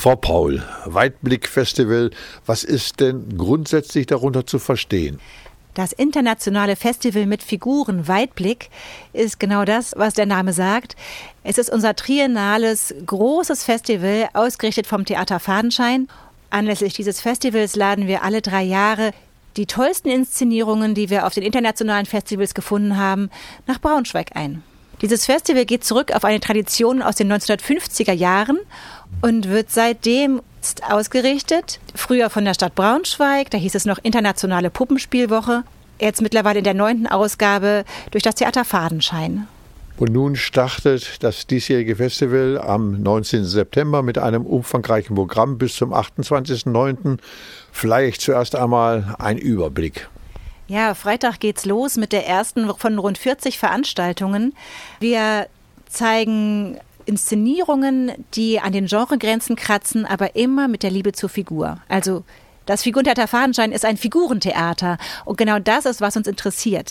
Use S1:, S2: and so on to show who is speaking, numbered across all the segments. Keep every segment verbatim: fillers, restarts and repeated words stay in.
S1: Frau Paul, Weitblick-Festival, was ist denn grundsätzlich darunter zu verstehen?
S2: Das internationale Festival mit Figuren Weitblick ist genau das, was der Name sagt. Es ist unser triennales, großes Festival, ausgerichtet vom Theater Fadenschein. Anlässlich dieses Festivals laden wir alle drei Jahre die tollsten Inszenierungen, die wir auf den internationalen Festivals gefunden haben, nach Braunschweig ein. Dieses Festival geht zurück auf eine Tradition aus den neunzehnhundertfünfziger Jahren und wird seitdem ausgerichtet. Früher von der Stadt Braunschweig, da hieß es noch Internationale Puppenspielwoche. Jetzt mittlerweile in der neunten Ausgabe durch das Theater Fadenschein.
S1: Und nun startet das diesjährige Festival am neunzehnten September mit einem umfangreichen Programm bis zum achtundzwanzigsten neunten Vielleicht zuerst einmal ein Überblick.
S2: Ja, Freitag geht's los mit der ersten von rund vierzig Veranstaltungen. Wir zeigen Inszenierungen, die an den Genregrenzen kratzen, aber immer mit der Liebe zur Figur. Also das Figurentheater Fadenschein ist ein Figurentheater und genau das ist, was uns interessiert.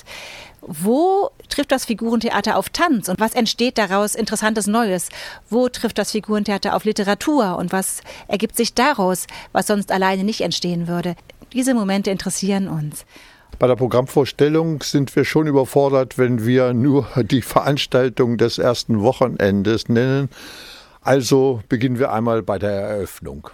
S2: Wo trifft das Figurentheater auf Tanz und was entsteht daraus Interessantes Neues? Wo trifft das Figurentheater auf Literatur und was ergibt sich daraus, was sonst alleine nicht entstehen würde? Diese Momente interessieren uns.
S1: Bei der Programmvorstellung sind wir schon überfordert, wenn wir nur die Veranstaltung des ersten Wochenendes nennen. Also beginnen wir einmal bei der Eröffnung.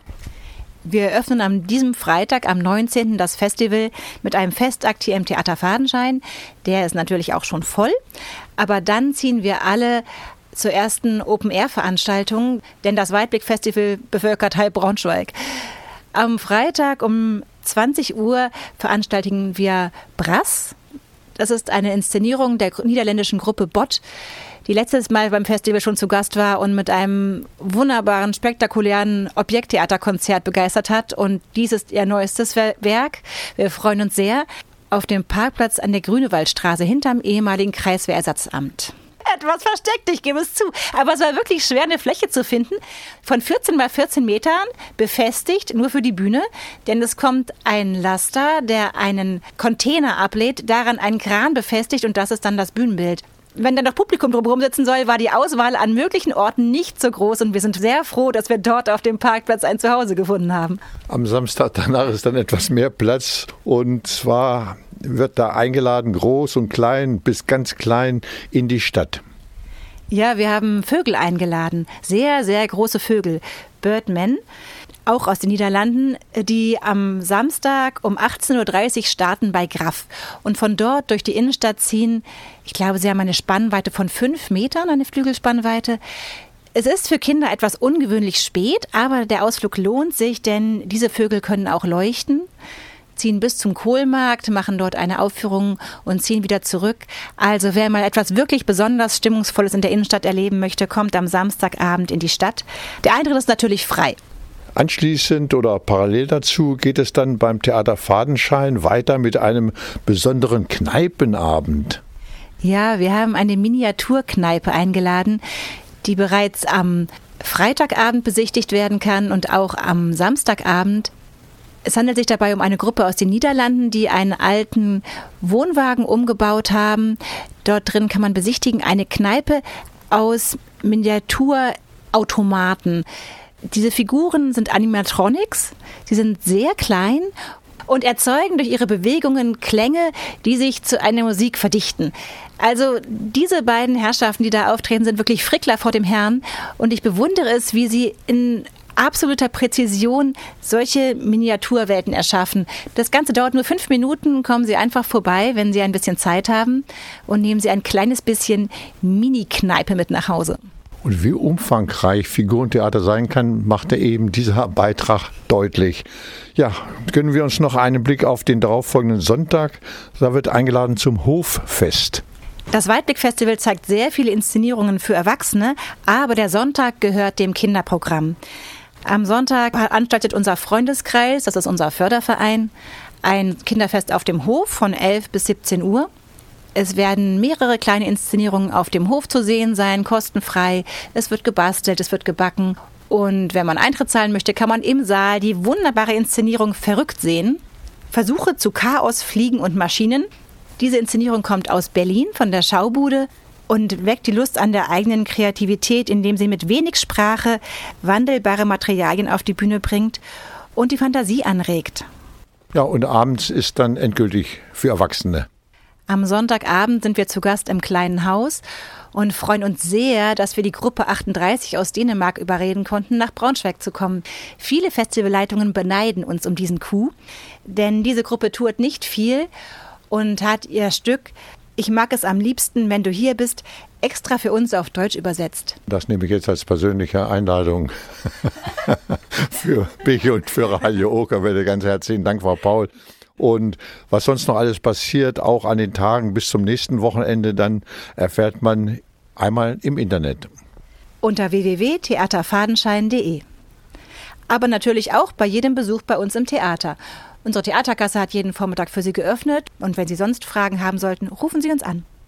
S2: Wir eröffnen an diesem Freitag, am neunzehnten das Festival mit einem Festakt hier im Theater Fadenschein. Der ist natürlich auch schon voll. Aber dann ziehen wir alle zur ersten Open-Air-Veranstaltung, denn das Weitblick-Festival bevölkert halb Braunschweig. Am Freitag um zwanzig Uhr veranstalten wir Brass. Das ist eine Inszenierung der niederländischen Gruppe Bott, die letztes Mal beim Festival schon zu Gast war und mit einem wunderbaren, spektakulären Objekttheaterkonzert begeistert hat. Und dies ist ihr neuestes Werk. Wir freuen uns sehr auf dem Parkplatz an der Grünewaldstraße hinterm ehemaligen Kreiswehrersatzamt. Etwas versteckt, ich gebe es zu. Aber es war wirklich schwer, eine Fläche zu finden. Von vierzehn mal vierzehn Metern, befestigt, nur für die Bühne. Denn es kommt ein Laster, der einen Container ablädt, daran einen Kran befestigt und das ist dann das Bühnenbild. Wenn dann noch Publikum drumherum sitzen soll, war die Auswahl an möglichen Orten nicht so groß und wir sind sehr froh, dass wir dort auf dem Parkplatz ein Zuhause gefunden haben.
S1: Am Samstag danach ist dann etwas mehr Platz und zwar wird da eingeladen, groß und klein bis ganz klein in die Stadt.
S2: Ja, wir haben Vögel eingeladen, sehr, sehr große Vögel, Birdmen. Auch aus den Niederlanden, die am Samstag um achtzehn Uhr dreißig starten bei Graf und von dort durch die Innenstadt ziehen. Ich glaube, sie haben eine Spannweite von fünf Metern, eine Flügelspannweite. Es ist für Kinder etwas ungewöhnlich spät, aber der Ausflug lohnt sich, denn diese Vögel können auch leuchten, ziehen bis zum Kohlmarkt, machen dort eine Aufführung und ziehen wieder zurück. Also wer mal etwas wirklich besonders Stimmungsvolles in der Innenstadt erleben möchte, kommt am Samstagabend in die Stadt. Der Eintritt ist natürlich frei.
S1: Anschließend oder parallel dazu geht es dann beim Theater Fadenschein weiter mit einem besonderen Kneipenabend.
S2: Ja, wir haben eine Miniaturkneipe eingeladen, die bereits am Freitagabend besichtigt werden kann und auch am Samstagabend. Es handelt sich dabei um eine Gruppe aus den Niederlanden, die einen alten Wohnwagen umgebaut haben. Dort drin kann man besichtigen eine Kneipe aus Miniaturautomaten. Diese Figuren sind Animatronics, sie sind sehr klein und erzeugen durch ihre Bewegungen Klänge, die sich zu einer Musik verdichten. Also diese beiden Herrschaften, die da auftreten, sind wirklich Frickler vor dem Herrn und ich bewundere es, wie sie in absoluter Präzision solche Miniaturwelten erschaffen. Das Ganze dauert nur fünf Minuten, kommen Sie einfach vorbei, wenn Sie ein bisschen Zeit haben und nehmen Sie ein kleines bisschen Mini-Kneipe mit nach Hause.
S1: Und wie umfangreich Figurentheater sein kann, machte eben dieser Beitrag deutlich. Ja, gönnen wir uns noch einen Blick auf den darauffolgenden Sonntag. Da wird eingeladen zum Hoffest.
S2: Das Weitblick-Festival zeigt sehr viele Inszenierungen für Erwachsene, aber der Sonntag gehört dem Kinderprogramm. Am Sonntag veranstaltet unser Freundeskreis, das ist unser Förderverein, ein Kinderfest auf dem Hof von elf bis siebzehn Uhr. Es werden mehrere kleine Inszenierungen auf dem Hof zu sehen sein, kostenfrei. Es wird gebastelt, es wird gebacken. Und wenn man Eintritt zahlen möchte, kann man im Saal die wunderbare Inszenierung Verrückt sehen. Versuche zu Chaos, Fliegen und Maschinen. Diese Inszenierung kommt aus Berlin von der Schaubude. und weckt die Lust an der eigenen Kreativität, indem sie mit wenig Sprache wandelbare Materialien auf die Bühne bringt und die Fantasie anregt.
S1: Ja, und abends ist dann endgültig für Erwachsene.
S2: Am Sonntagabend sind wir zu Gast im kleinen Haus und freuen uns sehr, dass wir die Gruppe achtunddreißig aus Dänemark überreden konnten, nach Braunschweig zu kommen. Viele Festivalleitungen beneiden uns um diesen Coup, denn diese Gruppe tourt nicht viel und hat ihr Stück "Ich mag es am liebsten, wenn du hier bist" extra für uns auf Deutsch übersetzt.
S1: Das nehme ich jetzt als persönliche Einladung für mich und für Radio Okerwelle. Ganz herzlichen Dank, Frau Paul. Und was sonst noch alles passiert, auch an den Tagen bis zum nächsten Wochenende, dann erfährt man einmal im Internet.
S2: Unter w w w punkt theaterfadenschein punkt de. Aber natürlich auch bei jedem Besuch bei uns im Theater. Unsere Theaterkasse hat jeden Vormittag für Sie geöffnet und wenn Sie sonst Fragen haben sollten, rufen Sie uns an.